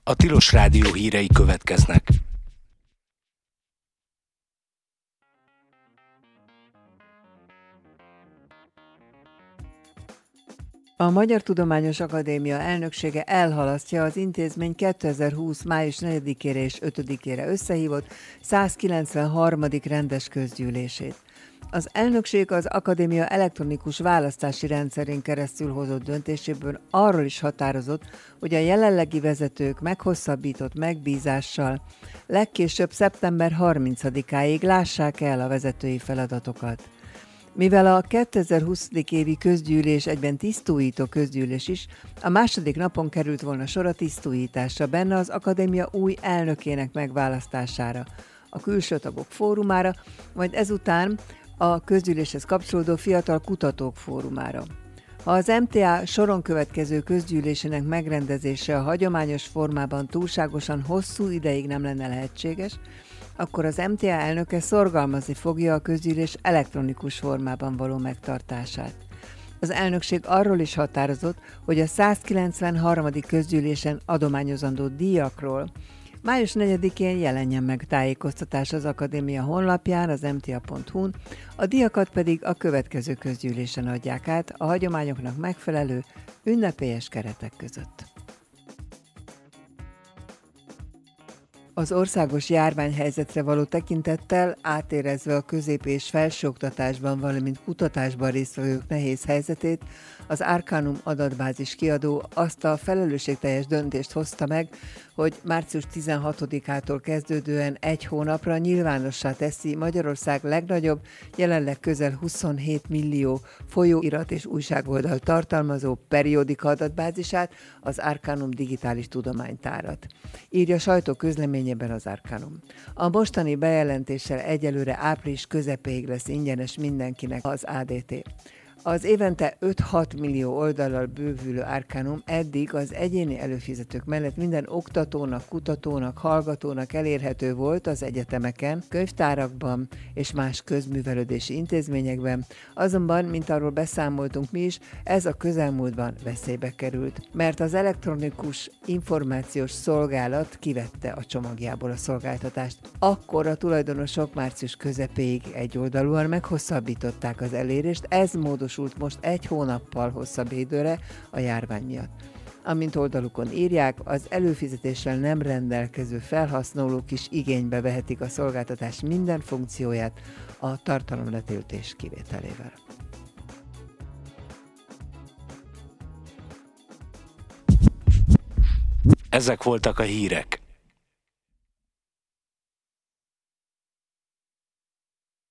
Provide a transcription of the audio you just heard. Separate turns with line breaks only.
A Tilos Rádió hírei következnek.
A Magyar Tudományos Akadémia elnöksége elhalasztja az intézmény 2020. május 4-ére és 5-ére összehívott 193. rendes közgyűlését. Az elnökség az akadémia elektronikus választási rendszerén keresztül hozott döntéséből arról is határozott, hogy a jelenlegi vezetők meghosszabbított megbízással legkésőbb szeptember 30-áig lássák el a vezetői feladatokat. Mivel a 2020. évi közgyűlés egyben tisztújító közgyűlés is, a második napon került volna sor a tisztújításra, benne az akadémia új elnökének megválasztására, a külső tagok fórumára, majd ezután a közgyűléshez kapcsolódó fiatal kutatók fórumára. Ha az MTA soron következő közgyűlésének megrendezése a hagyományos formában túlságosan hosszú ideig nem lenne lehetséges, akkor az MTA elnöke szorgalmazni fogja a közgyűlés elektronikus formában való megtartását. Az elnökség arról is határozott, hogy a 193. közgyűlésen adományozandó díjakról május 4-én jelenjen meg tájékoztatás az akadémia honlapján, az mta.hu-n, a díjakat pedig a következő közgyűlésen adják át a hagyományoknak megfelelő ünnepélyes keretek között. Az országos járványhelyzetre való tekintettel, átérezve a közép- és felsőoktatásban, valamint kutatásban résztvevők nehéz helyzetét, az Arcanum adatbázis kiadó azt a felelősségteljes döntést hozta meg, hogy március 16-ától kezdődően egy hónapra nyilvánossá teszi Magyarország legnagyobb, jelenleg közel 27 millió folyóirat és újságoldal tartalmazó periódika adatbázisát, az Arcanum digitális tudománytárat. Írja sajtóközleményében az Arcanum. A mostani bejelentéssel egyelőre április közepéig lesz ingyenes mindenkinek az ADT. Az évente 5-6 millió oldallal bővülő Arcanum eddig az egyéni előfizetők mellett minden oktatónak, kutatónak, hallgatónak elérhető volt az egyetemeken, könyvtárakban és más közművelődési intézményekben, azonban, mint arról beszámoltunk mi is, ez a közelmúltban veszélybe került, mert az elektronikus információs szolgálat kivette a csomagjából a szolgáltatást. Akkor a tulajdonosok március közepéig egyoldalúan meghosszabbították az elérést, ez módosult most egy hónappal hosszabb időre a járvány miatt. Amint oldalukon írják, az előfizetéssel nem rendelkező felhasználók is igénybe vehetik a szolgáltatás minden funkcióját a tartalomletöltés kivételével.
Ezek voltak a hírek.